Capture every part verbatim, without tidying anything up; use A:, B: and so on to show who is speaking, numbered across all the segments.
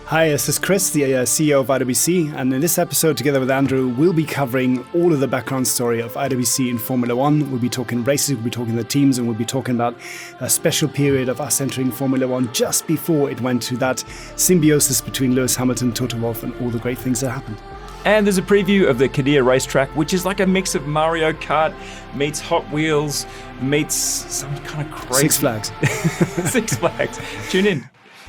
A: Hi, this is Chris, the uh, C E O of I W C, and in this episode, together with Andrew, we'll be covering all of the background story of I W C in Formula One. We'll be talking races, we'll be talking the teams, and we'll be talking about a special period of us entering Formula One just before it went to that symbiosis between Lewis Hamilton, Toto Wolff, and all the great things that happened.
B: And there's a preview of the Qiddiya racetrack, which is like a mix of Mario Kart meets Hot Wheels meets some kind of crazy...
A: Six Flags.
B: Six Flags. Tune in.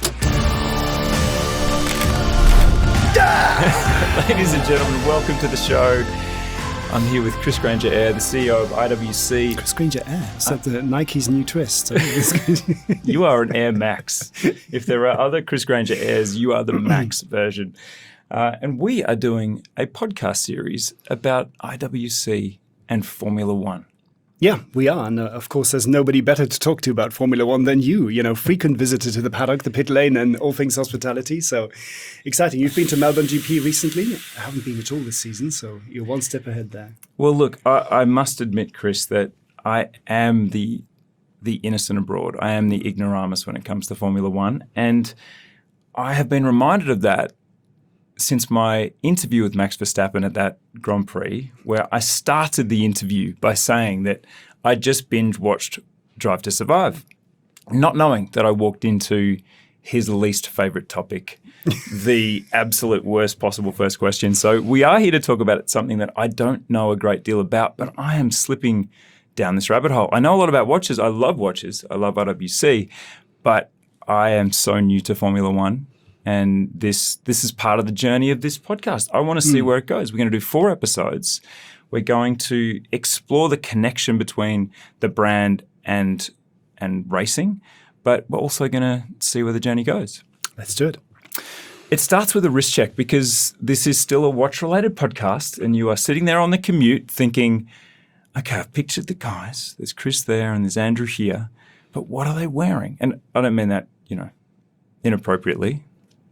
B: Ladies and gentlemen, welcome to the show. I'm here with Chris Granger-Eyre, the C E O of I W C.
A: Chris Granger-Eyre? Is that the Nike's new twist?
B: You are an Air Max. If there are other Chris Granger-Eyres, you are the Max version. Uh, and we are doing a podcast series about I W C and Formula One.
A: Yeah, we are. And uh, of course, there's nobody better to talk to about Formula One than you, you know, frequent visitor to the paddock, the pit lane, and all things hospitality. So exciting. You've been to Melbourne G P recently. I haven't been at all this season, so you're one step ahead there.
B: Well, look, I, I must admit, Chris, that I am the the innocent abroad. I am the ignoramus when it comes to Formula One. And I have been reminded of that since my interview with Max Verstappen at that Grand Prix, where I started the interview by saying that I just binge-watched Drive to Survive, not knowing that I walked into his least favourite topic, the absolute worst possible first question. So we are here to talk about something that I don't know a great deal about, but I am slipping down this rabbit hole. I know a lot about watches. I love watches. I love I W C, but I am so new to Formula One. And this this is part of the journey of this podcast. I want to see mm. where it goes. We're going to do four episodes. We're going to explore the connection between the brand and and racing, but we're also going to see where the journey goes.
A: Let's do it.
B: It starts with a wrist check because this is still a watch-related podcast, and you are sitting there on the commute thinking, okay, I've pictured the guys. There's Chris there and there's Andrew here, but what are they wearing? And I don't mean that, you know, inappropriately.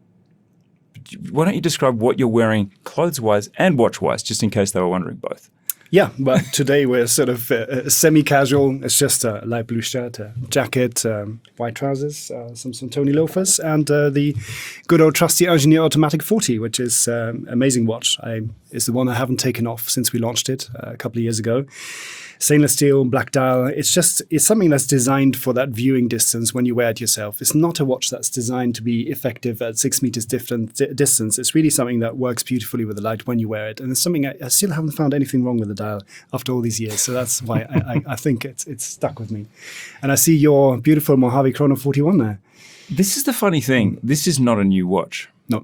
B: Why don't you describe what you're wearing clothes-wise and watch-wise, just in case they were wondering both?
A: Yeah, but today we're sort of uh, semi-casual. It's just a light blue shirt, a jacket, um, white trousers, uh, some some Tony loafers, and uh, the good old trusty Ingenieur Automatic forty, which is an um, amazing watch. I, it's the one I haven't taken off since we launched it uh, a couple of years ago. Stainless steel, black dial. It's just, it's something that's designed for that viewing distance when you wear it yourself. It's not a watch that's designed to be effective at six meters different d- distance. It's really something that works beautifully with the light when you wear it. And it's something I, I still haven't found anything wrong with the dial after all these years. So that's why I, I, I think it's it's stuck with me. And I see your beautiful Mojave Chrono forty-one there.
B: This is the funny thing. This is not a new watch.
A: No.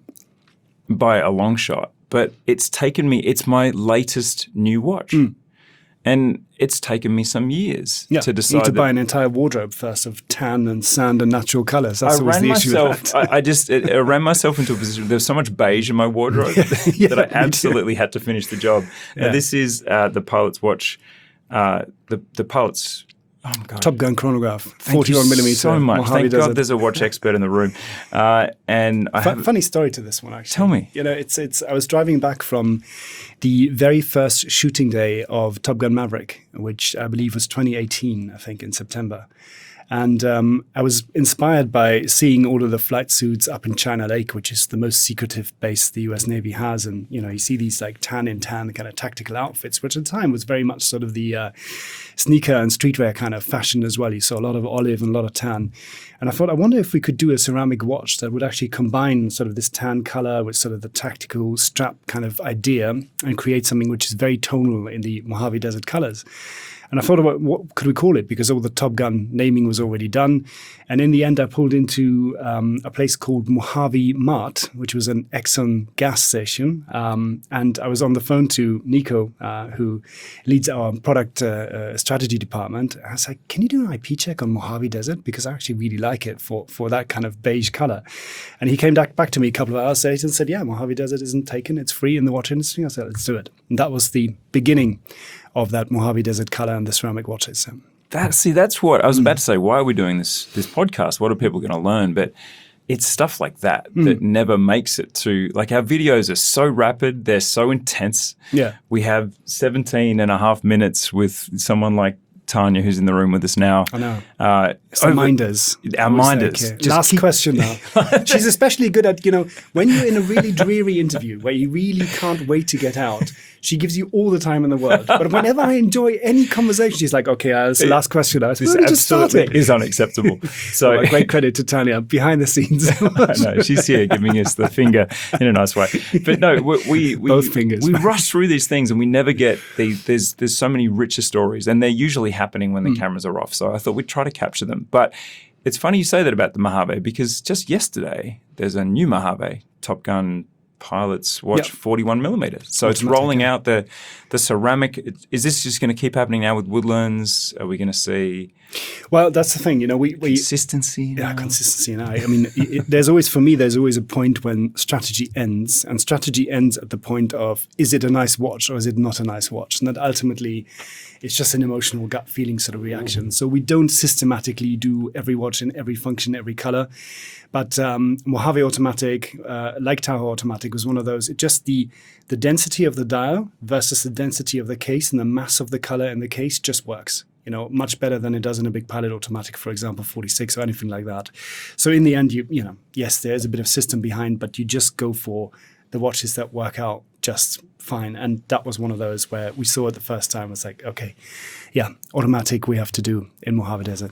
B: By a long shot. But it's taken me, it's my latest new watch. Mm. And it's taken me some years
A: yeah,
B: to decide.
A: You need to buy an entire wardrobe first of tan and sand and natural colours. That's
B: I
A: always the issue
B: myself,
A: with that.
B: I, I just it, I ran myself into a position. There was so much beige in my wardrobe
A: yeah,
B: that I absolutely had to finish the job.
A: Yeah.
B: Now, this is uh, the pilot's watch. Uh, the the pilot's oh my God.
A: Top Gun chronograph,
B: Thank
A: forty-one millimeter.
B: So much.
A: Mojave
B: Thank
A: Desert.
B: God there's a watch expert in the room. Uh, and I
A: F-
B: have,
A: funny story to this one, actually.
B: Tell me.
A: You know, it's it's. I was driving back from the very first shooting day of Top Gun Maverick, which I believe was twenty eighteen, I think, in September. And um, I was inspired by seeing all of the flight suits up in China Lake, which is the most secretive base the U S Navy has. And, you know, you see these like tan in tan kind of tactical outfits, which at the time was very much sort of the uh, sneaker and streetwear kind of fashion as well. You saw a lot of olive and a lot of tan. And I thought, I wonder if we could do a ceramic watch that would actually combine sort of this tan color with sort of the tactical strap kind of idea and create something which is very tonal in the Mojave Desert colors. And I thought about what could we call it, because all the Top Gun naming was already done. And in the end, I pulled into um, a place called Mojave Mart, which was an Exxon gas station. Um, and I was on the phone to Nico, uh, who leads our product uh, uh, strategy department. I was like, can you do an I P check on Mojave Desert? Because I actually really like it for, for that kind of beige color. And he came back, back to me a couple of hours later and said, yeah, Mojave Desert isn't taken. It's free in the watch industry. I said, let's do it. And that was the beginning of that Mojave Desert color and the ceramic watches. So.
B: That, see, that's what I was about to say. Why are we doing this this podcast? What are people going to learn? But it's stuff like that mm. that never makes it to, like, our videos are so rapid. They're so intense.
A: Yeah.
B: We have seventeen and a half minutes with someone like Tanya, who's in the room with us now.
A: I know.
B: Uh,
A: It's the minders.
B: Our
A: Always
B: minders.
A: like, uh,
B: Just
A: Last
B: keep-
A: question now. She's especially good at, you know, when you're in a really dreary interview where you really can't wait to get out, she gives you all the time in the world. But whenever I enjoy any conversation, she's like, okay, uh, it's the last question now.
B: This
A: We only just
B: absolutely
A: started.
B: is unacceptable. So
A: Well, great credit to Tanya behind the scenes.
B: I know she's here giving us the finger in a nice way. But no, we we, we
A: Both fingers.
B: We rush through these things and we never get the there's there's so many richer stories, and they're usually happening when the cameras are off. So I thought we'd try to capture them. But it's funny you say that about the Mojave, because just yesterday there's a new Mojave Top Gun pilots watch
A: Yep.
B: forty-one millimeter. So it's
A: Automatic,
B: rolling
A: yeah.
B: out the the ceramic. Is this just going to keep happening now with Woodlands? Are we going to see
A: Well, that's the thing, you know, we, we
B: consistency?
A: Yeah,
B: now?
A: consistency. And I, I mean, it, it- there's always, for me, there's always a point when strategy ends, and strategy ends at the point of, is it a nice watch or is it not a nice watch? And that ultimately, it's just an emotional gut feeling sort of reaction. So we don't systematically do every watch in every function, every color. But um, Mojave Automatic, uh, like Tahoe Automatic, was one of those. It just the the density of the dial versus the density of the case and the mass of the color in the case just works. You know, much better than it does in a big Pilot Automatic, for example, forty-six or anything like that. So in the end, you you know, yes, there is a bit of system behind, but you just go for the watches that work out just fine. And that was one of those where we saw it the first time. It's like, okay, yeah, automatic we have to do in Mojave Desert.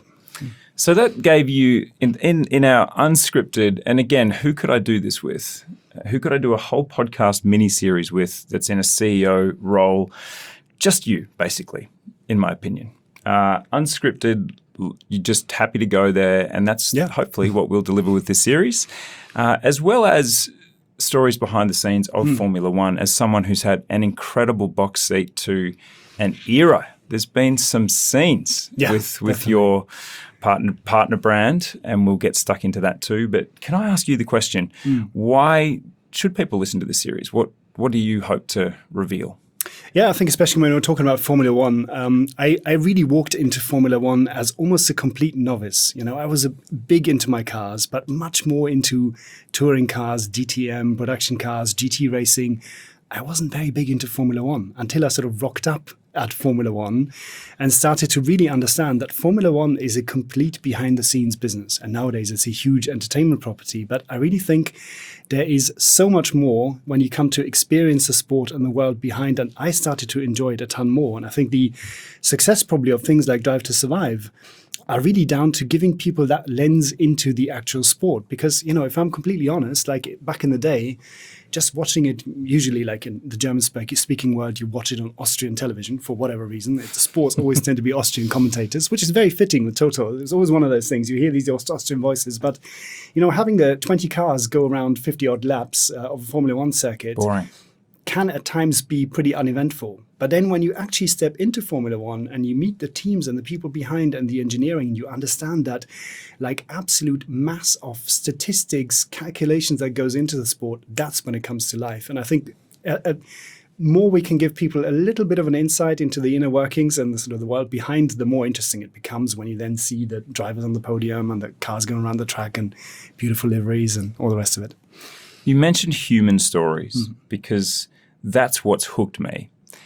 B: So that gave you, in, in, in our unscripted, and again, who could I do this with? Uh, Who could I do a whole podcast mini-series with that's in a C E O role? Just you, basically, in my opinion. Uh, unscripted, l- you're just happy to go there, and that's
A: Yeah.
B: hopefully what we'll deliver with this series, uh, as well as stories behind the scenes of
A: Hmm.
B: Formula One as someone who's had an incredible box seat to an era. There's been some scenes
A: Yeah,
B: with with
A: definitely.
B: your partner partner brand, and we'll get stuck into that too. But can I ask you the question:
A: Hmm.
B: why should people listen to this series? What what do you hope to reveal?
A: Yeah, I think especially when we're talking about Formula One, um, I, I really walked into Formula One as almost a complete novice. You know, I was a big into my cars, but much more into touring cars, D T M, production cars, G T racing. I wasn't very big into Formula One until I sort of rocked up at Formula One and started to really understand that Formula One is a complete behind the scenes business. And nowadays it's a huge entertainment property. But I really think there is so much more when you come to experience the sport and the world behind. And I started to enjoy it a ton more. And I think the success probably of things like Drive to Survive are really down to giving people that lens into the actual sport. Because, you know, if I'm completely honest, like back in the day, just watching it, usually like in the German speak- speaking world, you watch it on Austrian television for whatever reason. It, the sports always tend to be Austrian commentators, which is very fitting with Toto. It's always one of those things. You hear these Aust- Austrian voices, but, you know, having the twenty cars go around fifty odd laps uh, of a Formula One circuit
B: Boring.
A: can at times be pretty uneventful. But then when you actually step into Formula One and you meet the teams and the people behind and the engineering, you understand that like absolute mass of statistics, calculations that goes into the sport, that's when it comes to life. And I think uh, uh, more we can give people a little bit of an insight into the inner workings and the sort of the world behind, the more interesting it becomes when you then see the drivers on the podium and the cars going around the track and beautiful liveries and all the rest of it.
B: You mentioned human stories because that's what's hooked me.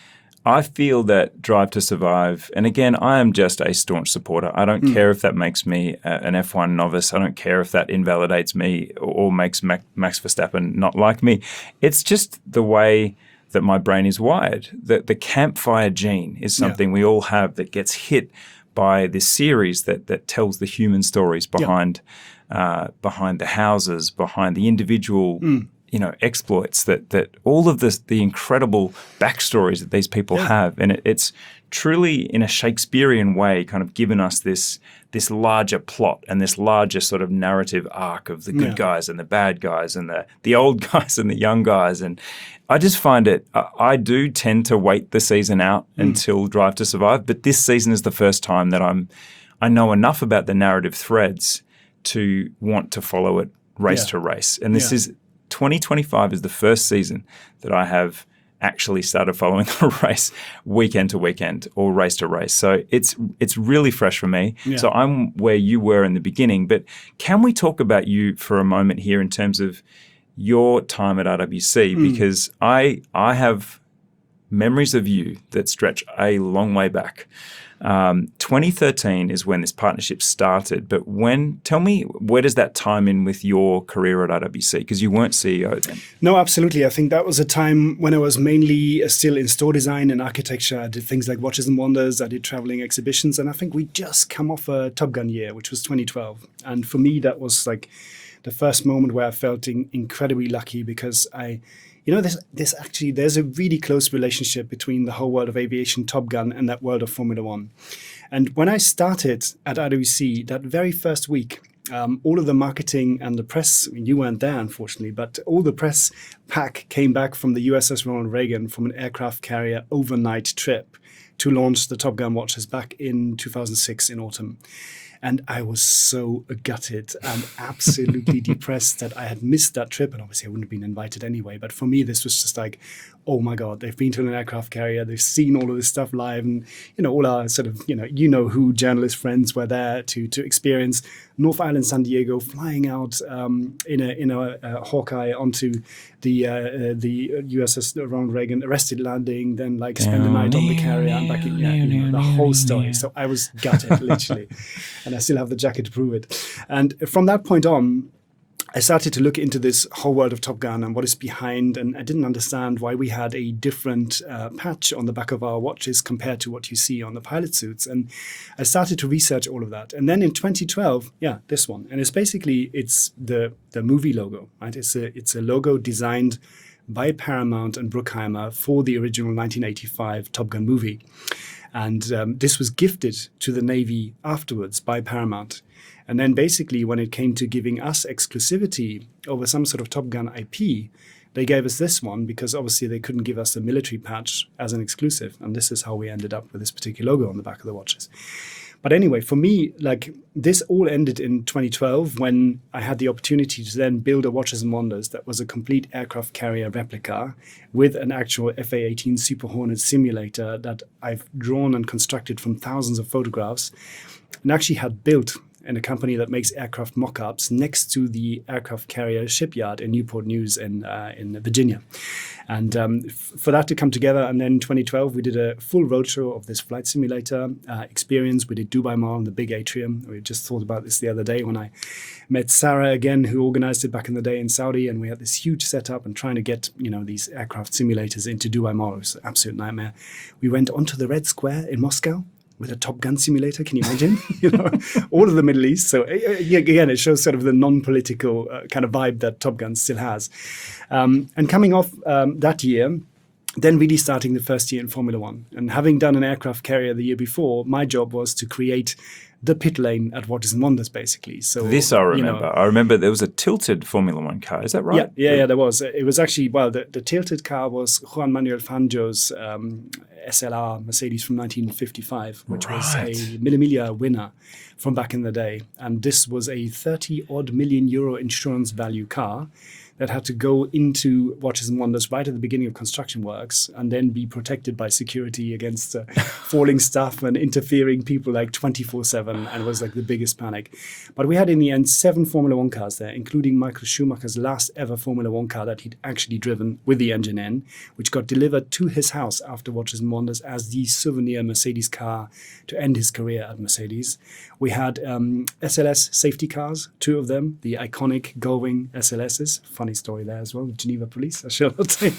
B: I feel that Drive to Survive, and again, I am just a staunch supporter. I don't care if that makes me a, an F one novice. I don't care if that invalidates me or, or makes Mac, Max Verstappen not like me. It's just the way that my brain is wired. The, the campfire gene is something we all have that gets hit by this series that that tells the human stories behind uh, behind the houses, behind the individual you know, exploits, that that all of this, the incredible backstories that these people
A: Yeah.
B: have, and it, it's truly in a Shakespearean way, kind of given us this this larger plot and this larger sort of narrative arc of the good
A: Yeah.
B: guys and the bad guys and the the old guys and the young guys, and I just find it. I, I do tend to wait the season out until Drive to Survive, but this season is the first time that I'm I know enough about the narrative threads to want to follow it race
A: Yeah.
B: to race, and this
A: Yeah.
B: is. twenty twenty-five is the first season that I have actually started following the race weekend to weekend or race to race. So it's it's really fresh for me.
A: Yeah.
B: So I'm where you were in the beginning. But can we talk about you for a moment here in terms of your time at R W C? Because I I have memories of you that stretch a long way back. Um, twenty thirteen is when this partnership started. But when, tell me, where does that time in with your career at I W C? Because you weren't C E O then.
A: No, absolutely. I think that was a time when I was mainly uh, still in store design and architecture. I did things like Watches and Wonders. I did traveling exhibitions. And I think we just come off a Top Gun year, which was twenty twelve. And for me, that was like the first moment where I felt in- incredibly lucky because I... You know, there's, there's actually, there's a really close relationship between the whole world of aviation, Top Gun, and that world of Formula One. And when I started at I W C, that very first week, um, all of the marketing and the press, I mean, you weren't there, unfortunately, but all the press pack came back from the U S S Ronald Reagan from an aircraft carrier overnight trip to launch the Top Gun watches back in two thousand six in autumn. And I was so gutted and absolutely depressed that I had missed that trip. And obviously I wouldn't have been invited anyway. But for me, this was just like, oh my God, they've been to an aircraft carrier. They've seen all of this stuff live. And, you know, all our sort of, you know, you know who journalist friends were there to to experience North Island, San Diego, flying out um, in a in a, a Hawkeye onto the uh, uh, the U S S Ronald Reagan, arrested landing, then like spend the night on the carrier and back in, yeah, you know, the whole story. So I was gutted, literally. And I still have the jacket to prove it. And from that point on, I started to look into this whole world of Top Gun and what is behind, and I didn't understand why we had a different uh, patch on the back of our watches compared to what you see on the pilot suits. And I started to research all of that. And then in twenty twelve, yeah, this one. And it's basically, it's the the movie logo, right? It's a, it's a logo designed by Paramount and Bruckheimer for the original nineteen eighty-five Top Gun movie. And um, this was gifted to the Navy afterwards by Paramount. And then basically when it came to giving us exclusivity over some sort of Top Gun I P, they gave us this one because obviously they couldn't give us a military patch as an exclusive. And this is how we ended up with this particular logo on the back of the watches. But anyway, for me, like this all ended in twenty twelve when I had the opportunity to then build a Watches and Wonders that was a complete aircraft carrier replica with an actual F A eighteen Super Hornet simulator that I've drawn and constructed from thousands of photographs and actually had built in a company that makes aircraft mock-ups next to the aircraft carrier shipyard in Newport News in uh, in Virginia. And um, f- for that to come together, and then in twenty twelve, we did a full roadshow of this flight simulator uh, experience. We did Dubai Mall in the big atrium. We just thought about this the other day when I met Sarah again, who organized it back in the day in Saudi, and we had this huge setup and trying to get, you know, these aircraft simulators into Dubai Mall. It was an absolute nightmare. We went onto the Red Square in Moscow with a Top Gun simulator, can you imagine? you know, all of the Middle East. So uh, again, it shows sort of the non-political uh, kind of vibe that Top Gun still has. Um, and coming off um, that year, then really starting the first year in Formula One. And having done an aircraft carrier the year before, my job was to create the pit lane at Watches and Wonders, basically. So
B: this I remember.
A: You know,
B: I remember there was a tilted Formula One car. Is that right?
A: Yeah, yeah, yeah. There was. It was actually well, the, the tilted car was Juan Manuel Fangio's um, S L R Mercedes from nineteen fifty-five, which
B: Right.
A: was a Mille Miglia winner from back in the day, and this was a thirty odd million euro insurance value car that had to go into Watches and Wonders right at the beginning of construction works and then be protected by security against uh, falling stuff and interfering people like twenty-four seven, and it was like the biggest panic. But we had in the end seven Formula One cars there, including Michael Schumacher's last ever Formula One car that he'd actually driven with the engine in, which got delivered to his house after Watches and Wonders as the souvenir Mercedes car to end his career at Mercedes. We had um, S L S safety cars, two of them, the iconic Gullwing S L Ss. Funny story there as well, Geneva Police, I shall not say.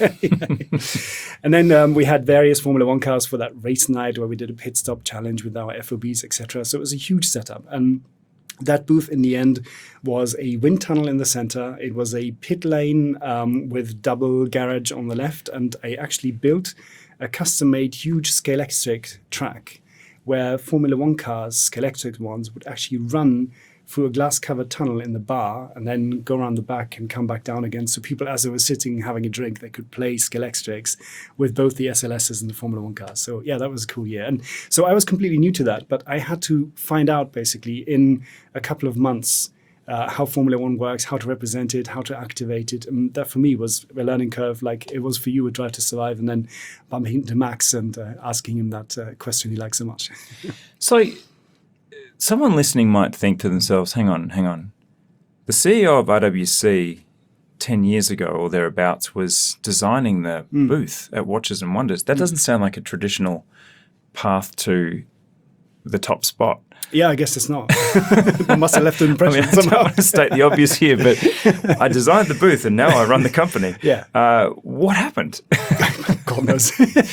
A: And then um, we had various Formula One cars for that race night where we did a pit stop challenge with our F O Bs, et cetera. So it was a huge setup. And that booth in the end was a wind tunnel in the center. It was a pit lane um, with double garage on the left. And I actually built a custom-made huge Scalextric track where Formula One cars, Scalextric ones, would actually run through a glass-covered tunnel in the bar and then go around the back and come back down again. So people, as they were sitting having a drink, they could play Scalextrics with both the S L Ss and the Formula One cars. So yeah, that was a cool year. And so I was completely new to that, but I had to find out basically in a couple of months Uh, how Formula One works, how to represent it, how to activate it. And that for me was a learning curve, like it was for you with Drive to Survive, and then bumping into Max and uh, asking him that uh, question he likes so much.
B: So someone listening might think to themselves, hang on, hang on. The C E O of I W C ten years ago or thereabouts was designing the mm. booth at Watches and Wonders. That doesn't sound like a traditional path to the top spot.
A: Yeah, I guess it's not. I must have left an
B: I
A: impression
B: mean, I don't
A: somehow.
B: want to state the obvious here, but I designed the booth and now I run the company.
A: Yeah.
B: Uh, what happened?
A: God knows.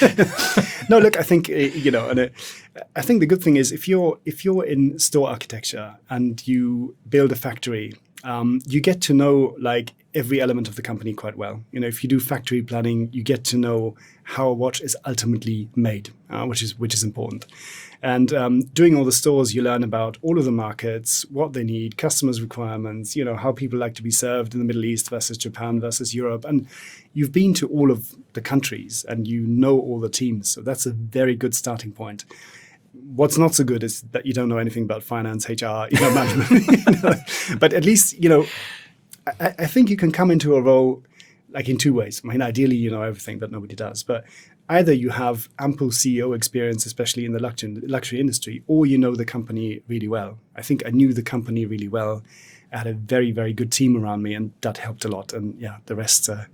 A: No, look, I think uh, you know, and uh, I think the good thing is if you're if you're in store architecture and you build a factory, um, you get to know like every element of the company quite well. You know, if you do factory planning, you get to know how a watch is ultimately made, uh, which is which is important. And um, doing all the stores, you learn about all of the markets, what they need, customers' requirements, you know, how people like to be served in the Middle East versus Japan versus Europe. And you've been to all of the countries and you know all the teams. So that's a very good starting point. What's not so good is that you don't know anything about finance, H R, you know, management. You know? But at least, you know, I, I think you can come into a role like in two ways. I mean, ideally, you know everything, but nobody does. But either you have ample C E O experience, especially in the luxury, luxury industry, or you know the company really well. I think I knew the company really well. I had a very, very good team around me, and that helped a lot. And yeah, the rest uh,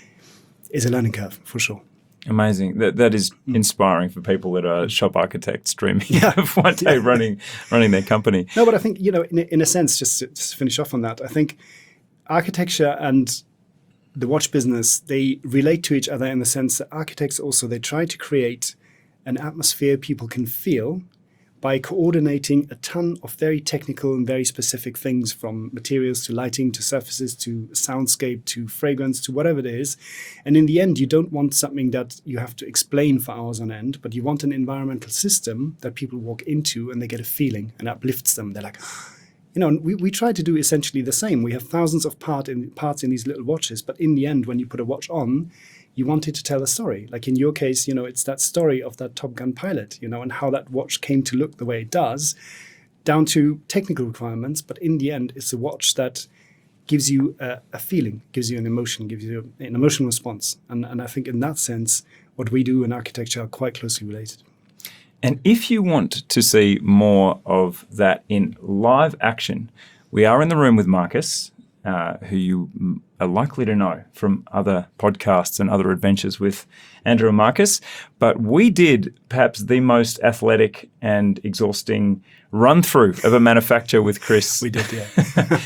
A: is a learning curve for sure.
B: Amazing. That that is inspiring for people that are shop architects dreaming yeah. of one day
A: Yeah.
B: running running their company.
A: No, but I think, you know, in a, in a sense, just to, just to finish off on that, I think architecture and the watch business, they relate to each other in the sense that architects also, they try to create an atmosphere people can feel by coordinating a ton of very technical and very specific things, from materials to lighting to surfaces to soundscape to fragrance to whatever it is. And in the end, you don't want something that you have to explain for hours on end, but you want an environmental system that people walk into and they get a feeling and uplifts them. They're like, you know, we, we try to do essentially the same. We have thousands of part in, parts in these little watches, but in the end, when you put a watch on, you want it to tell a story. Like in your case, you know, it's that story of that Top Gun pilot, you know, and how that watch came to look the way it does, down to technical requirements. But in the end, it's a watch that gives you a, a feeling, gives you an emotion, gives you an emotional response. And, and I think in that sense, what we do in architecture are quite closely related.
B: And if you want to see more of that in live action, we are in the room with Marcus, uh, who you are likely to know from other podcasts and other adventures with Andrew and Marcus. But we did perhaps the most athletic and exhausting run-through of a manufacturer with Chris.
A: We did, yeah.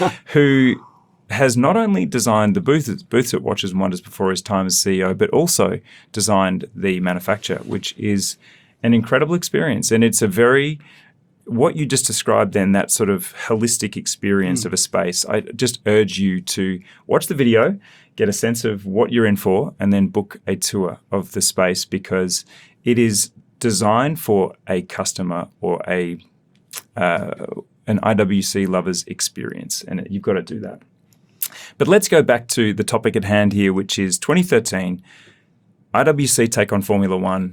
B: Who has not only designed the booths, booths at Watches and Wonders before his time as C E O, but also designed the manufacture, which is an incredible experience. And it's a very, what you just described then, that sort of holistic experience mm. of a space, I just urge you to watch the video, get a sense of what you're in for, and then book a tour of the space, because it is designed for a customer or a uh, an I W C lover's experience. And you've got to do that. But let's go back to the topic at hand here, which is twenty thirteen, I W C take on Formula One.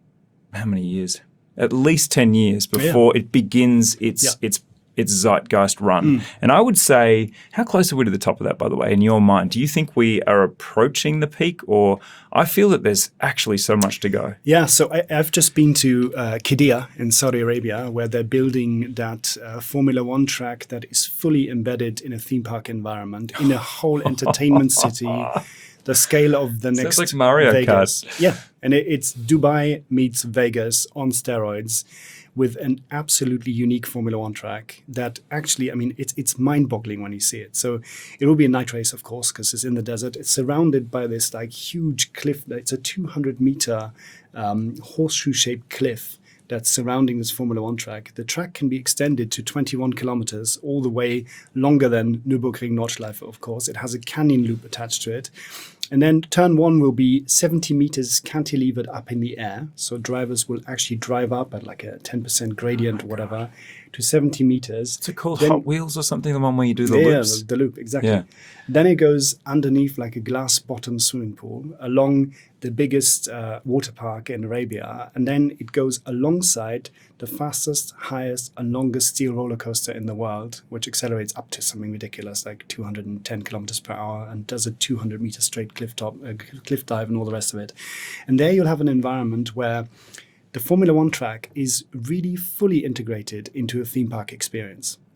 B: How many years? At least ten years before yeah. it begins its yeah. its its zeitgeist run. Mm. And I would say, how close are we to the top of that, by the way, in your mind? Do you think we are approaching the peak, or I feel that there's actually so much to go?
A: Yeah, so I, I've just been to uh, Qiddiya in Saudi Arabia, where they're building that uh, Formula One track that is fully embedded in a theme park environment, in a whole entertainment city. The scale of the next
B: Sounds like Mario
A: Vegas.
B: Kart.
A: Yeah, and it, it's Dubai meets Vegas on steroids, with an absolutely unique Formula One track that actually, I mean, it's it's mind-boggling when you see it. So it will be a night race, of course, because it's in the desert. It's surrounded by this like huge cliff. It's a two hundred meter um, horseshoe-shaped cliff that's surrounding this Formula One track. The track can be extended to twenty-one kilometers, all the way longer than Nürburgring Nordschleife, of course. It has a canyon loop attached to it. And then turn one will be seventy meters cantilevered up in the air. So drivers will actually drive up at like a ten percent gradient oh or whatever God. to seventy meters.
B: It's called
A: then,
B: Hot Wheels or something, the one where you do the
A: yeah,
B: loops?
A: The, the loop, exactly.
B: Yeah.
A: Then it goes underneath like a glass bottom swimming pool along the biggest uh, water park in Arabia. And then it goes alongside the fastest, highest, and longest steel roller coaster in the world, which accelerates up to something ridiculous, like two hundred ten kilometers per hour, and does a two hundred meter straight cliff top, uh, cliff dive, and all the rest of it. And there you'll have an environment where the Formula One track is really fully integrated into a theme park experience.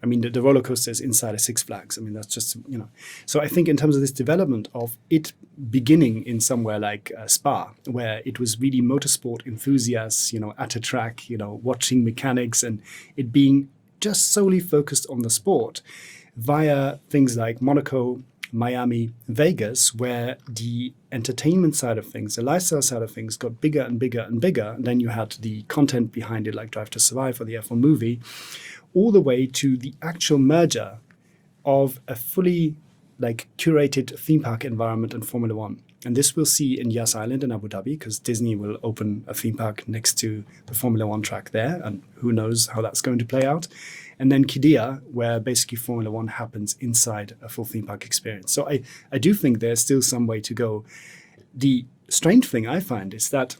A: I mean, the, the roller coaster is inside a Six Flags. I mean, that's just, you know. So I think in terms of this development of it beginning in somewhere like uh, Spa, where it was really motorsport enthusiasts, you know, at a track, you know, watching mechanics and it being just solely focused on the sport, via things like Monaco, Miami, Vegas, where the entertainment side of things, the lifestyle side of things got bigger and bigger and bigger. And then you had the content behind it, like Drive to Survive or the F one movie, all the way to the actual merger of a fully like curated theme park environment in Formula One. And this we'll see in Yas Island in Abu Dhabi, because Disney will open a theme park next to the Formula One track there. And who knows how that's going to play out. And then Qiddiya, where basically Formula One happens inside a full theme park experience. So I, I do think there's still some way to go. The strange thing I find is that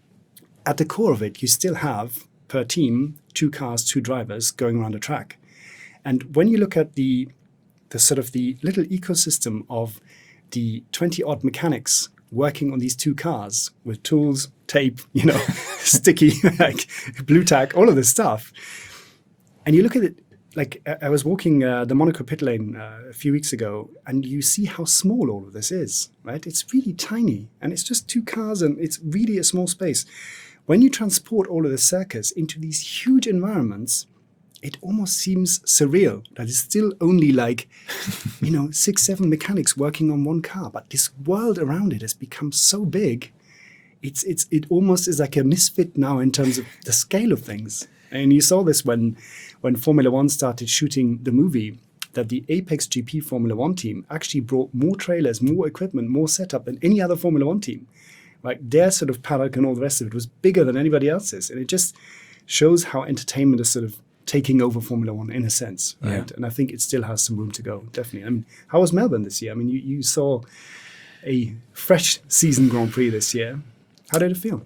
A: at the core of it, you still have, per team, two cars, two drivers going around a track. And when you look at the the sort of the little ecosystem of the twenty-odd mechanics working on these two cars with tools, tape, you know, sticky, like blue tack, all of this stuff. And you look at it, like I was walking uh, the Monaco pit lane uh, a few weeks ago, and you see how small all of this is, right? It's really tiny, and it's just two cars, and it's really a small space. When you transport all of the circus into these huge environments, it almost seems surreal that it's still only like, you know, six, seven mechanics working on one car. But this world around it has become so big, it's it's it almost is like a misfit now in terms of the scale of things. And you saw this when, when Formula One started shooting the movie, that the Apex G P Formula One team actually brought more trailers, more equipment, more setup than any other Formula One team. Like their sort of paddock and all the rest of it was bigger than anybody else's. And it just shows how entertainment is sort of taking over Formula One in a sense. Right? Yeah. And I think it still has some room to go, definitely. I mean, how was Melbourne this year? I mean, you, you saw a fresh season Grand Prix this year. How did it feel?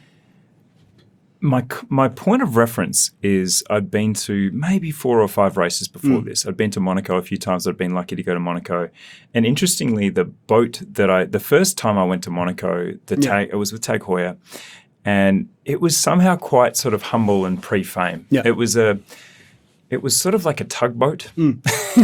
B: My my point of reference is I'd been to maybe four or five races before mm. this. I'd been to Monaco a few times. I'd been lucky to go to Monaco. And interestingly, the boat that I, the first time I went to Monaco, the yeah. tag, it was with Tag Heuer. And it was somehow quite sort of humble and pre-fame. Yeah. It was a, it was sort of like a tugboat. Mm.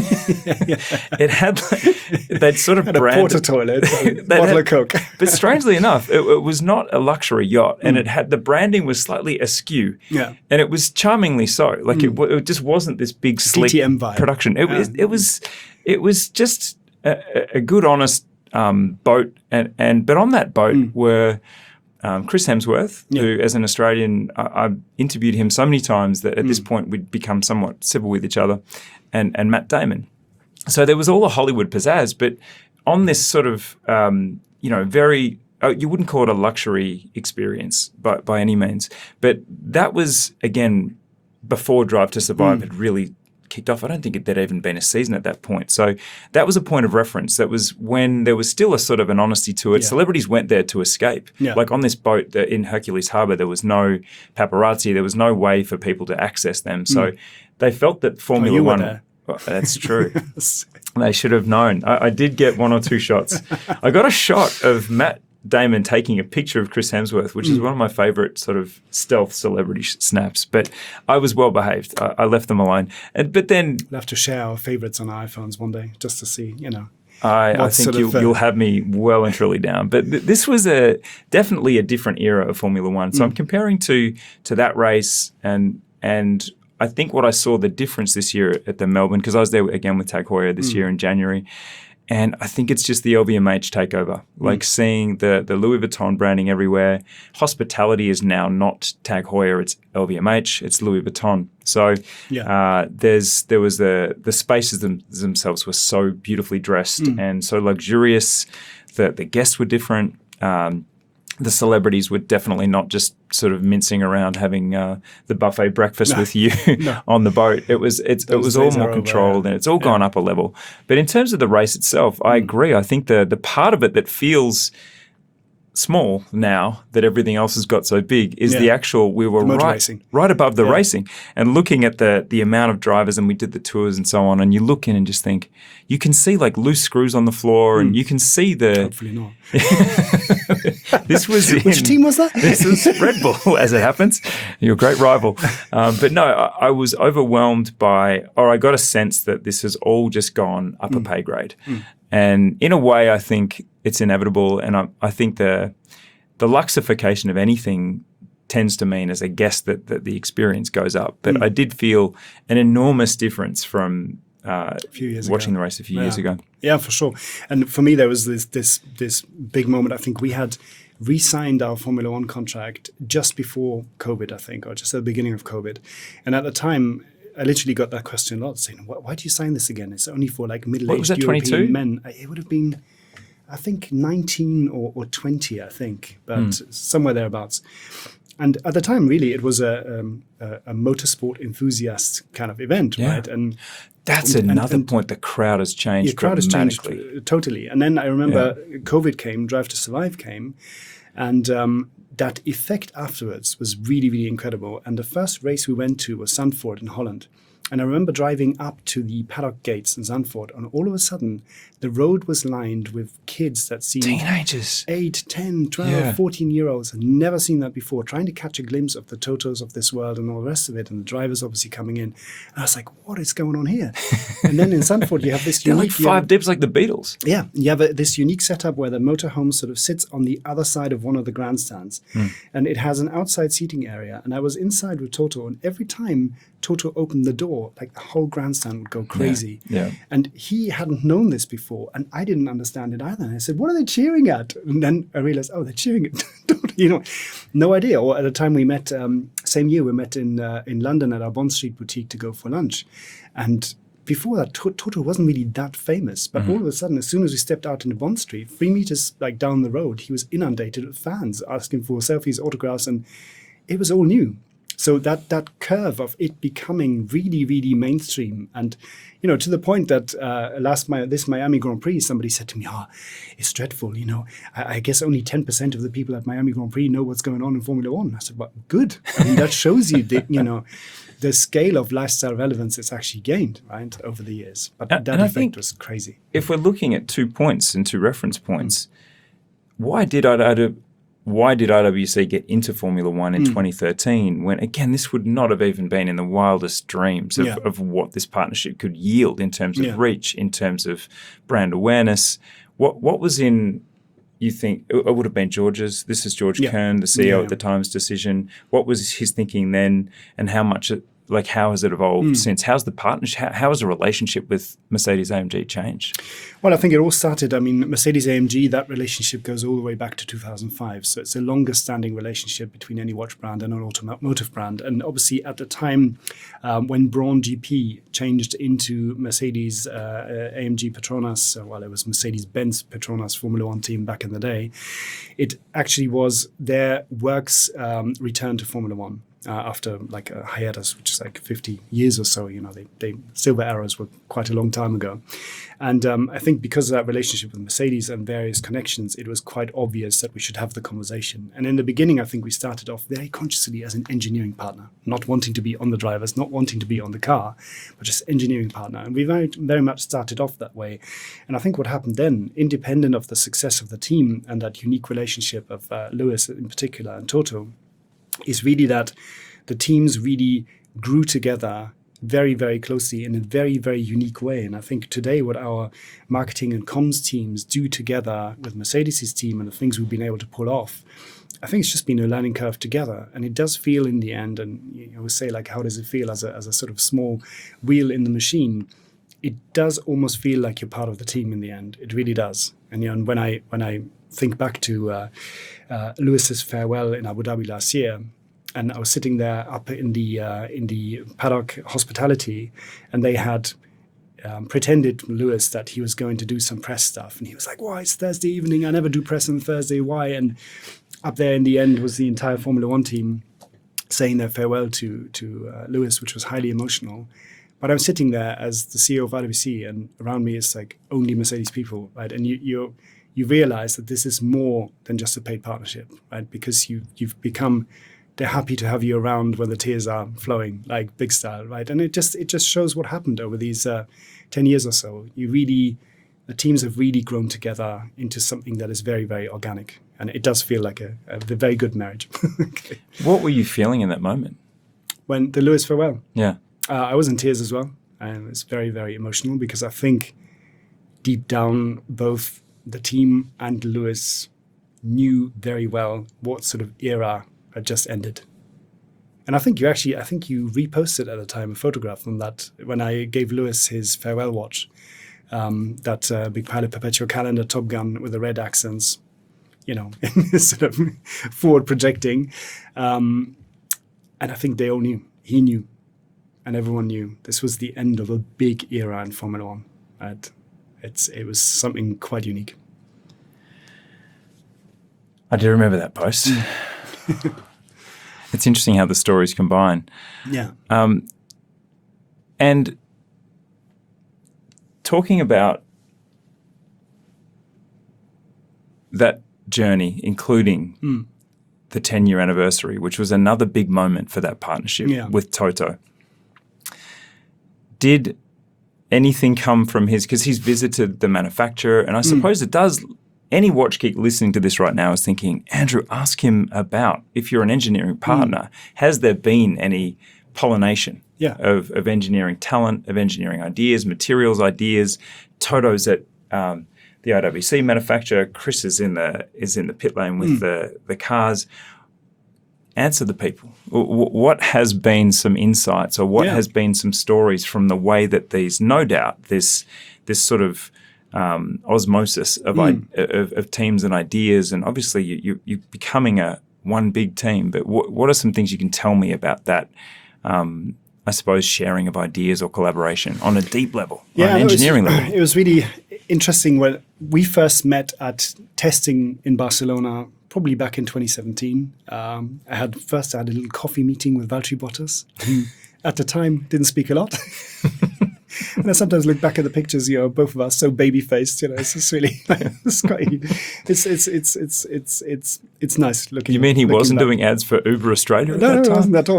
B: yeah, yeah. It had, they'd sort of
A: had
B: branded.
A: A porta toilet, a bottle
B: had,
A: of Coke.
B: But strangely enough, it, it was not a luxury yacht, and mm. it had, the branding was slightly askew.
A: Yeah.
B: And it was charmingly so. Like mm. it, it just wasn't this big sleek
A: D T M vibe.
B: Production. It
A: yeah.
B: was, it was, it was just a, a good, honest um, boat. And, and, but on that boat mm. were, Um, Chris Hemsworth, yeah. who, as an Australian, I, I interviewed him so many times that at mm. this point we'd become somewhat civil with each other, and, and Matt Damon. So there was all the Hollywood pizzazz, but on this sort of, um, you know, very, uh, you wouldn't call it a luxury experience by, by any means, but that was, again, before Drive to Survive mm. had really kicked off. I don't think there'd even been a season at that point. So that was a point of reference. That was when there was still a sort of an honesty to it. Yeah. Celebrities went there to escape. Yeah. Like on this boat the, in Hercules Harbour, there was no paparazzi. There was no way for people to access them. So mm. they felt that Formula
A: oh, you
B: One...
A: were there.
B: Well, that's true. They should have known. I, I did get one or two shots. I got a shot of Matt Damon taking a picture of Chris Hemsworth, which mm. is one of my favourite sort of stealth celebrity sh- snaps. But I was well behaved. I, I left them alone. And, but then...
A: We'll have to share our favourites on our iPhones one day just to see, you know.
B: I, I think you'll, uh, you'll have me well and truly down. But th- this was a definitely a different era of Formula One. So mm. I'm comparing to to that race, and and I think what I saw the difference this year at the Melbourne, because I was there again with Tag Heuer this mm. year in January, and I think it's just the L V M H takeover. Like mm. seeing the the Louis Vuitton branding everywhere. Hospitality is now not Tag Heuer, it's L V M H, it's Louis Vuitton. So yeah. uh, there's there was the the spaces them, themselves were so beautifully dressed mm. and so luxurious. The the guests were different. Um, the celebrities were definitely not just sort of mincing around having uh, the buffet breakfast no. with you no. on the boat. It was it's, it was all more controlled over, and it's all yeah. gone up a level. But in terms of the race itself, I mm. agree. I think the the part of it that feels small now that everything else has got so big is yeah. the actual, we were right, racing. right above the yeah. racing and looking at the the amount of drivers, and we did the tours and so on, and you look in and just think, you can see like loose screws on the floor mm. and you can see the...
A: Hopefully not.
B: This was in,
A: Which team was that?
B: This was Red Bull, as it happens. Your great rival. Um, but no, I, I was overwhelmed by, or I got a sense that this has all just gone up mm. a pay grade. Mm. And in a way, I think it's inevitable. And I, I think the the luxification of anything tends to mean, as a guest, that, that the experience goes up. But mm. I did feel an enormous difference from uh, a few years watching ago. the race a few
A: yeah.
B: years ago.
A: Yeah, for sure. And for me, there was this this this big moment. I think we had re-signed our Formula One contract just before COVID, I think, or just at the beginning of COVID. And at the time, I literally got that question a lot, saying, why, why do you sign this again? It's only for like middle-aged European twenty-two men. It would have been, I think, nineteen or, or twenty, I think, but mm. somewhere thereabouts. And at the time, really, it was a, um, a, a motorsport enthusiast kind of event,
B: yeah.
A: right? And
B: that's
A: and,
B: another
A: and, and,
B: point. The crowd has changed
A: yeah, crowd has
B: dramatically.
A: changed uh, totally. And then I remember yeah. COVID came, Drive to Survive came, and um, that effect afterwards was really, really incredible. And the first race we went to was Zandvoort in Holland. And I remember driving up to the paddock gates in Zandvoort, and all of a sudden, the road was lined with kids that seemed
B: teenagers,
A: eight, ten, twelve,
B: yeah. fourteen
A: year olds. I'd never seen that before, trying to catch a glimpse of the Totos of this world and all the rest of it, and the drivers obviously coming in. And I was like, what is going on here? And then in Zandvoort, you have this unique...
B: like five dips like the Beatles.
A: Yeah, you have a, this unique setup where the motorhome sort of sits on the other side of one of the grandstands, mm. and it has an outside seating area. And I was inside with Toto, and every time Toto opened the door, like the whole grandstand would go crazy.
B: Yeah, yeah.
A: And he hadn't known this before, and I didn't understand it either. And I said, what are they cheering at? And then I realized, oh, they're cheering at Toto. You know, no idea. Or at the time we met, um, same year, we met in uh, in London at our Bond Street boutique to go for lunch. And before that, Toto wasn't really that famous. But mm-hmm. all of a sudden, as soon as we stepped out into Bond Street, three meters like down the road, he was inundated with fans asking for selfies, autographs, and it was all new. So that that curve of it becoming really, really mainstream, and you know, to the point that uh, last my, this Miami Grand Prix, somebody said to me, "Ah, oh, it's dreadful. You know, I, I guess only ten percent of the people at Miami Grand Prix know what's going on in Formula One." I said, "Well, good. I mean, that shows you the you know the scale of lifestyle relevance it's actually gained, right, over the years." But
B: and,
A: that
B: and
A: effect was crazy.
B: If we're looking at two points and two reference points, mm. why did I? I Why did I W C get into Formula One in mm. twenty thirteen when, again, this would not have even been in the wildest dreams of,
A: yeah.
B: of what this partnership could yield in terms of
A: yeah.
B: reach, in terms of brand awareness? What what was in, you think, it would have been George's, this is George
A: yeah.
B: Kern, the C E O
A: yeah.
B: at the time's decision. What was his thinking then, and how much, it, like how has it evolved mm. since? How's the partnership, how, how has the relationship with Mercedes-A M G changed?
A: Well, I think it all started, I mean, Mercedes-A M G, that relationship goes all the way back to two thousand five. So it's a longest standing relationship between any watch brand and an automotive brand. And obviously at the time um, when Braun G P changed into Mercedes uh, A M G Petronas, uh, well, it was Mercedes-Benz Petronas Formula One team back in the day, it actually was their works um, return to Formula One. Uh, after like a hiatus, which is like fifty years or so, you know, they, they silver eras were quite a long time ago. And um, I think because of that relationship with Mercedes and various connections, it was quite obvious that we should have the conversation. And in the beginning, I think we started off very consciously as an engineering partner, not wanting to be on the drivers, not wanting to be on the car, but just engineering partner. And we very, very much started off that way. And I think what happened then, independent of the success of the team and that unique relationship of uh, Lewis in particular and Toto, is really that the teams really grew together very, very closely in a very, very unique way. And I think today what our marketing and comms teams do together with Mercedes' team and the things we've been able to pull off, I think it's just been a learning curve together. And it does feel in the end, and you always say, like, how does it feel as a, as a sort of small wheel in the machine? It does almost feel like you're part of the team in the end. It really does. And, you know, and when I when I think back to uh, uh, Lewis's farewell in Abu Dhabi last year, and I was sitting there up in the uh, in the paddock hospitality, and they had um, pretended Lewis that he was going to do some press stuff, and he was like, "Why, it's Thursday evening. I never do press on Thursday. Why?" And up there in the end was the entire Formula One team saying their farewell to to uh, Lewis, which was highly emotional. But I'm sitting there as the C E O of R W C, and around me is like only Mercedes people, right? And you you you realize that this is more than just a paid partnership, right? Because you you've become, they're happy to have you around when the tears are flowing, like big style, right? And it just it just shows what happened over these uh, ten years or so. You really the teams have really grown together into something that is very, very organic. And it does feel like a, a very good marriage. Okay.
B: What were you feeling in that moment?
A: When the Lewis farewell,
B: Yeah.
A: uh, I was in tears as well. And it's very, very emotional because I think deep down, both the team and Lewis knew very well what sort of era had just ended. And I think you actually, I think you reposted at the time a photograph from that when I gave Lewis his farewell watch, um, that uh, Big Pilot Perpetual Calendar Top Gun with the red accents, you know, sort of forward projecting. Um, and I think they all knew, he knew, and everyone knew this was the end of a big era in Formula One. And it's, it was something quite unique.
B: I do remember that post. It's interesting how the stories combine.
A: Yeah.
B: Um, and talking about that journey, including
A: Mm.
B: the ten-year anniversary, which was another big moment for that partnership
A: Yeah.
B: with Toto. Did anything come from his, because he's visited the manufacturer, and I suppose it does, any watch geek listening to this right now is thinking, Andrew, ask him about, if you're an engineering partner, has there been any pollination
A: Yeah.
B: of, of engineering talent, of engineering ideas, materials ideas? Toto's at um, the I W C manufacturer. Chris is in the is in the pit lane with the, the cars. Answer the people. W- what has been some insights, or what
A: Yeah.
B: has been some stories from the way that these, no doubt, this this sort of um, osmosis of, I, of of teams and ideas, and obviously you, you, you're becoming a one big team. But w- what are some things you can tell me about that? Um, I suppose sharing of ideas or collaboration on a deep level, on an
A: no, it was-
B: engineering level.
A: It was really interesting when we first met at testing in Barcelona, probably back in twenty seventeen. Um, I had first I had a little coffee meeting with Valtteri Bottas, who at the time didn't speak a lot. And I sometimes look back at the pictures, you know, both of us so baby faced. You know, it's just really, it's quite, it's it's it's it's it's it's it's nice looking.
B: You mean he
A: looking
B: wasn't
A: back.
B: doing ads for Uber Australia at
A: No,
B: that
A: no, it
B: time?
A: wasn't at all.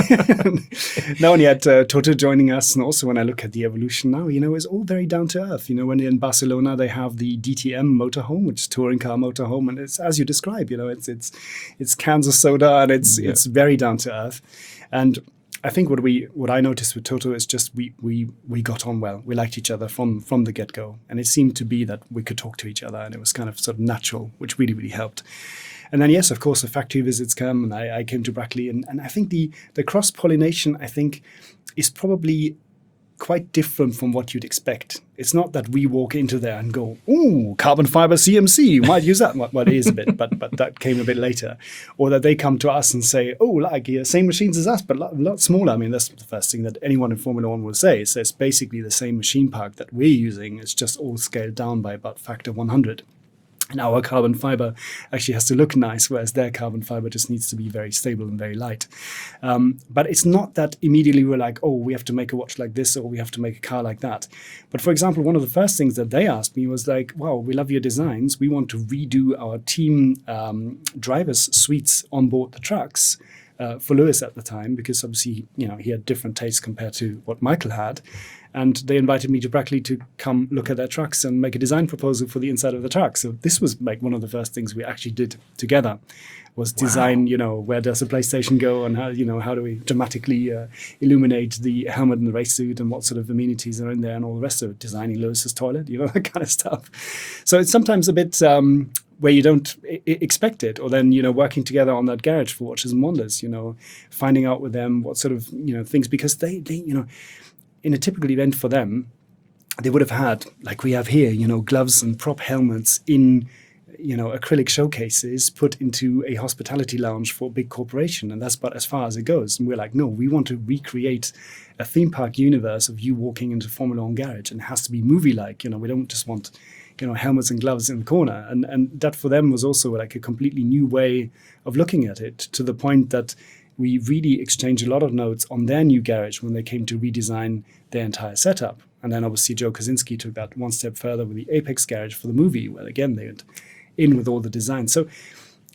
A: No, no, and yet uh, Toto joining us, and also when I look at the evolution now, you know, it's all very down to earth. You know, when in Barcelona they have the D T M motorhome, which is touring car motorhome, and it's as you describe. You know, it's it's it's cans of soda, and it's
B: Yeah.
A: it's very down to earth. And I think what we what I noticed with Toto is just we we we got on well. We liked each other from from the get go, and it seemed to be that we could talk to each other, and it was kind of sort of natural, which really really helped. And then, yes, of course, the factory visits come, and I, I came to Brackley. And, and I think the, the cross-pollination, I think, is probably quite different from what you'd expect. It's not that we walk into there and go, ooh, carbon fiber C M C, you might use that. Well, well, it is a bit, but but that came a bit later. Or that they come to us and say, oh, like, yeah, same machines as us, but a lot, a lot smaller. I mean, that's the first thing that anyone in Formula One will say. So it's basically the same machine park that we're using. It's just all scaled down by about factor one hundred. And our carbon fiber actually has to look nice, whereas their carbon fiber just needs to be very stable and very light. Um, but it's not that immediately we're like, oh, we have to make a watch like this, or we have to make a car like that. But for example, one of the first things that they asked me was like, wow, we love your designs. We want to redo our team um, drivers' suites on board the trucks. Uh, for Lewis at the time, because obviously, you know, he had different tastes compared to what Michael had. And they invited me to Brackley to come look at their trucks and make a design proposal for the inside of the truck. So this was like one of the first things we actually did together, was design, you know, where does the PlayStation go, and how, you know, how do we dramatically uh, illuminate the helmet and the race suit, and what sort of amenities are in there, and all the rest of it, designing Lewis's toilet, you know, that kind of stuff. So it's sometimes a bit um, where you don't I- expect it, or then, you know, working together on that garage for Watches and Wonders, you know, finding out with them what sort of, you know, things, because they, they, you know, in a typical event for them, they would have had, like we have here, you know, gloves and prop helmets in, you know, acrylic showcases put into a hospitality lounge for a big corporation. And that's about as far as it goes. And we're like, no, we want to recreate a theme park universe of you walking into Formula One garage, and it has to be movie-like. You know, we don't just want, you know, helmets and gloves in the corner. And and that for them was also like a completely new way of looking at it, to the point that we really exchanged a lot of notes on their new garage when they came to redesign their entire setup. And then obviously Joe Kosinski took that one step further with the Apex garage for the movie, where again they went in with all the design. So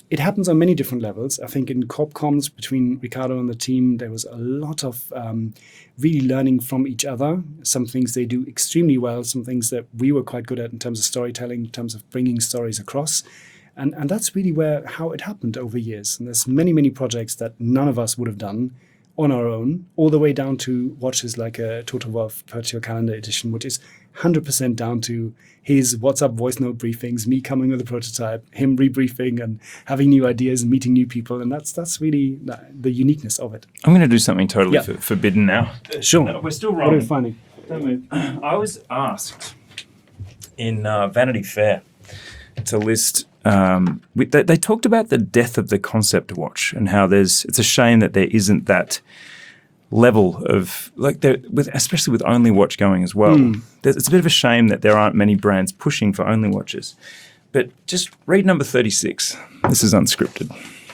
A: it happens on many different levels. I think in Corp Comms between Ricardo and the team, there was a lot of um, really learning from each other. Some things they do extremely well, some things that we were quite good at in terms of storytelling, in terms of bringing stories across. And, and that's really where how it happened over years. And there's many, many projects that none of us would have done on our own, all the way down to watches like a Total War Virtual Calendar Edition, which is one hundred percent down to his WhatsApp voice note briefings, me coming with a prototype, him rebriefing and having new ideas and meeting new people. And that's that's really the, the uniqueness of it.
B: I'm going to do something totally
A: Yeah.
B: for, forbidden now.
A: Sure.
B: No, we're still
A: What are
B: rolling.
A: you finding?
B: Don't move. I was asked in uh, Vanity Fair to list. Um, we, they, they talked about the death of the concept watch and how there's. It's a shame that there isn't that level of like there with especially with Only Watch going as well.
A: Mm.
B: There's, it's a bit of a shame that there aren't many brands pushing for Only Watches. But just read number thirty-six. This is unscripted.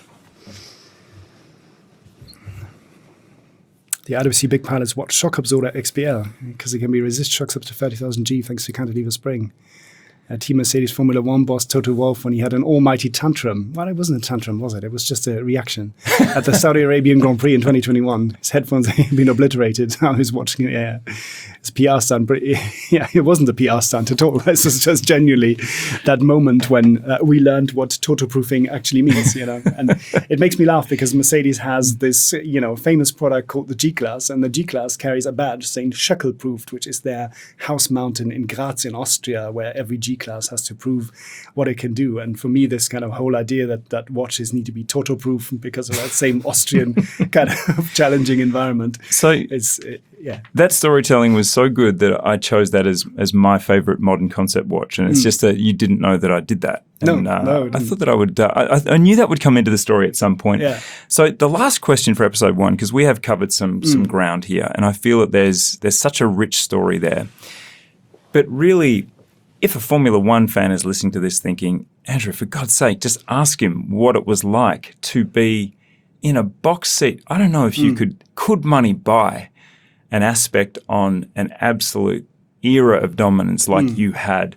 A: The I W C Big Pilot's Watch Shock Absorber X P L, because it can be resist shocks up to thirty thousand G thanks to cantilever spring. Uh, Team Mercedes Formula One boss Toto Wolff when he had an almighty tantrum. Well, it wasn't a tantrum, was it? It was just a reaction. At the Saudi Arabian Grand Prix in twenty twenty-one, his headphones had been obliterated. I was watching it, yeah. His P R stunt, but it, yeah, it wasn't a P R stunt at all. This was just genuinely that moment when uh, we learned what toto-proofing actually means, you know. And it makes me laugh because Mercedes has this, you know, famous product called the G-Class, and the G-Class carries a badge saying Schöckel-proofed, which is their house mountain in Graz in Austria, where every G-Class has to prove what it can do. And for me, this kind of whole idea that, that watches need to be toto-proof because of that same Austrian kind of challenging environment.
B: So
A: It's, it, yeah.
B: that storytelling was so good that I chose that as as my favorite modern concept watch, and it's
A: Mm.
B: just that you didn't know that I did that.
A: No,
B: and, uh,
A: no, it
B: I
A: didn't.
B: thought that I would. Uh, I, I knew that would come into the story at some point.
A: Yeah.
B: So the last question for episode one, because we have covered some some ground here, and I feel that there's there's such a rich story there. But really, if a Formula One fan is listening to this thinking, Andrew, for God's sake, just ask him what it was like to be in a box seat. I don't know if you could, could money buy an aspect on an absolute era of dominance like you had.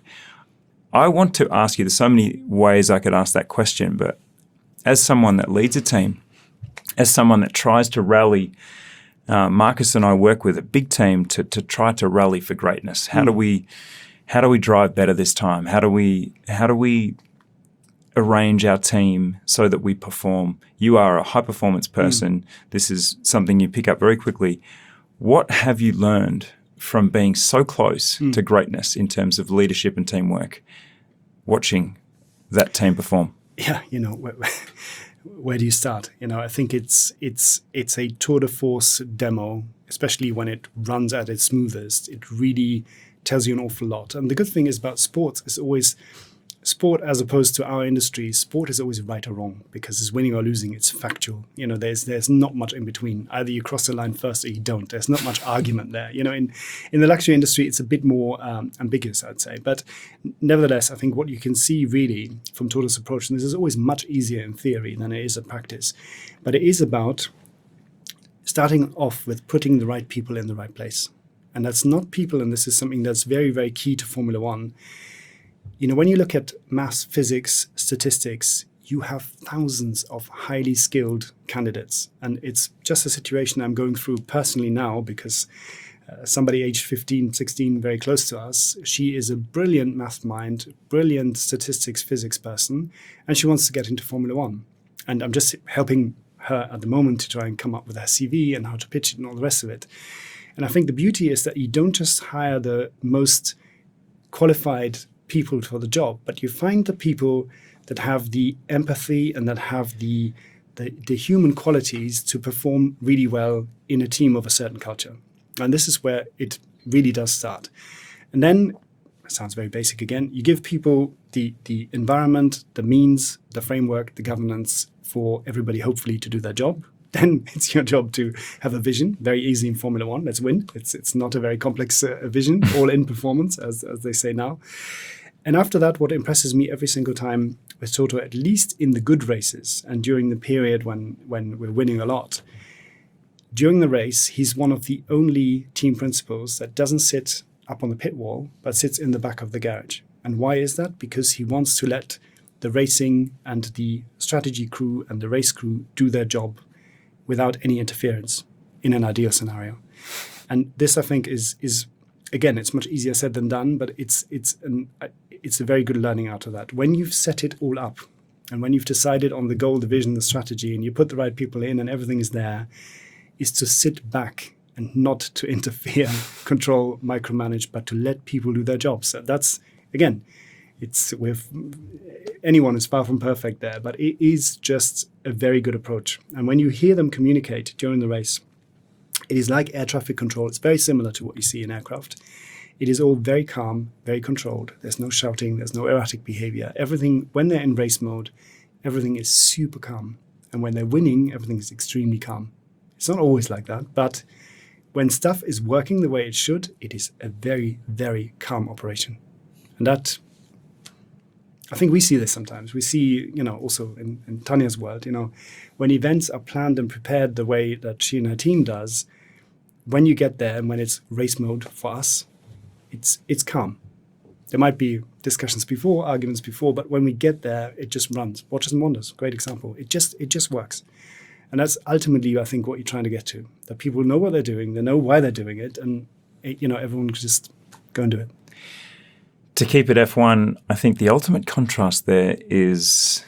B: I want to ask you, there's so many ways I could ask that question, but as someone that leads a team, as someone that tries to rally, uh, Marcus and I work with a big team to to try to rally for greatness. How do we how do we drive better this time? How do we how do we arrange our team so that we perform? You are a high performance person. This is something you pick up very quickly. What have you learned from being so close to greatness in terms of leadership and teamwork, watching that team perform?
A: Yeah, you know, where, where do you start? You know, I think it's it's it's a tour de force demo, especially when it runs at its smoothest. It really tells you an awful lot. And the good thing is about sports is always sport, as opposed to our industry, sport is always right or wrong because it's winning or losing. It's factual. You know, there's there's not much in between. Either you cross the line first or you don't. There's not much argument there. You know, in in the luxury industry, it's a bit more um, ambiguous, I'd say. But nevertheless, I think what you can see really from Toto's approach, and this is always much easier in theory than it is in practice, but it is about starting off with putting the right people in the right place. And that's not people, and this is something that's very, very key to Formula One. You know, when you look at maths, physics, statistics, you have thousands of highly skilled candidates. And it's just a situation I'm going through personally now because uh, somebody aged fifteen, sixteen, very close to us, she is a brilliant math mind, brilliant statistics, physics person, and she wants to get into Formula One. And I'm just helping her at the moment to try and come up with her C V and how to pitch it and all the rest of it. And I think the beauty is that you don't just hire the most qualified people for the job, but you find the people that have the empathy and that have the, the the human qualities to perform really well in a team of a certain culture. And this is where it really does start. And then, it sounds very basic again, you give people the the environment, the means, the framework, the governance for everybody hopefully to do their job. Then it's your job to have a vision. Very easy in Formula One. Let's win. It's it's not a very complex uh, vision, all in performance, as as they say now. And after that, what impresses me every single time with Toto, at least in the good races and during the period when, when we're winning a lot, during the race, he's one of the only team principals that doesn't sit up on the pit wall, but sits in the back of the garage. And why is that? Because he wants to let the racing and the strategy crew and the race crew do their job without any interference in an ideal scenario. And this, I think, is is again, it's much easier said than done, but it's it's an it's a very good learning out of that. When you've set it all up, and when you've decided on the goal, the vision, the strategy, and you put the right people in, and everything is there, is to sit back and not to interfere, control, micromanage, but to let people do their jobs. So that's again, it's with anyone is far from perfect there, but it is just a very good approach. And when you hear them communicate during the race, it is like air traffic control. It's very similar to what you see in aircraft. It is all very calm, very controlled. There's no shouting, there's no erratic behavior. Everything, when they're in race mode, everything is super calm. And when they're winning, everything is extremely calm. It's not always like that, but when stuff is working the way it should, it is a very, very calm operation. And that, I think we see this sometimes. We see, you know, also in, in Tanya's world, you know, when events are planned and prepared the way that she and her team does, when you get there and when it's race mode for us, it's it's calm. There might be discussions before, arguments before, but when we get there, it just runs. Watches and Wonders, great example. It just it just works. And that's ultimately, I think, what you're trying to get to. That people know what they're doing, they know why they're doing it, and it, you know, everyone can just go and do it.
B: To keep it F one, I think the ultimate contrast there is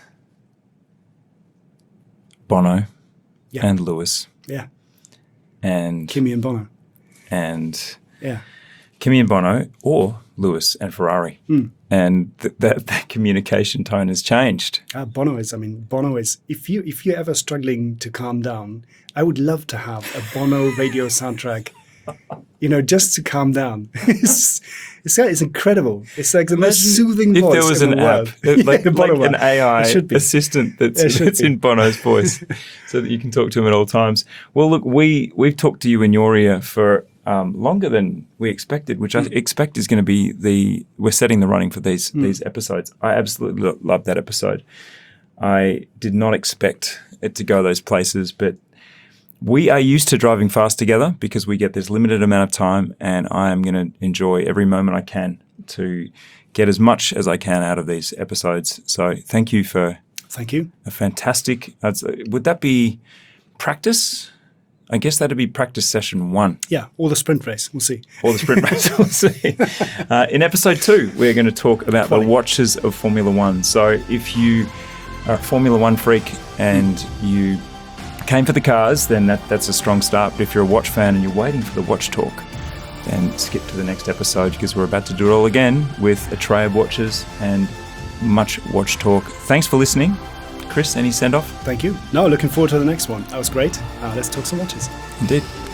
B: Bono
A: Yeah.
B: and Lewis
A: Yeah,
B: and
A: Kimi and Bono.
B: and
A: Yeah,
B: Kimi and Bono, or Lewis and Ferrari.
A: Mm.
B: And th- that, that communication tone has changed.
A: uh, Bono is. I mean, Bono is. If you if you're ever struggling to calm down, I would love to have a Bono radio soundtrack. You know, just to calm down. it's, it's it's incredible. It's like the most soothing
B: If
A: voice
B: there was
A: in
B: an
A: the world.
B: app, uh, like,
A: the
B: like
A: Bono
B: an
A: one.
B: A I
A: It should be.
B: assistant that's,
A: It should
B: that's
A: be.
B: in Bono's voice so that you can talk to him at all times. Well, look, we, we've talked to you in your ear for um, longer than we expected, which
A: Mm.
B: I expect is going to be the, we're setting the running for these,
A: Mm.
B: these episodes. I absolutely lo- love that episode. I did not expect it to go those places, but we are used to driving fast together because we get this limited amount of time, and I am going to enjoy every moment I can to get as much as I can out of these episodes. So thank you for
A: Thank you.
B: a fantastic, uh, would that be practice? I guess that'd be practice session one.
A: Yeah, or the sprint race. We'll see.
B: Or the sprint race, we'll see. Uh, in episode two, we're going to talk about the watches of Formula One. So if you are a Formula One freak and you came for the cars, then that, that's a strong start. But if you're a watch fan and you're waiting for the watch talk, then skip to the next episode because we're about to do it all again with a tray of watches and much watch talk. Thanks for listening. Chris, any send-off?
A: Thank you. No, looking forward to the next one. That was great. Uh, let's talk some watches.
B: Indeed.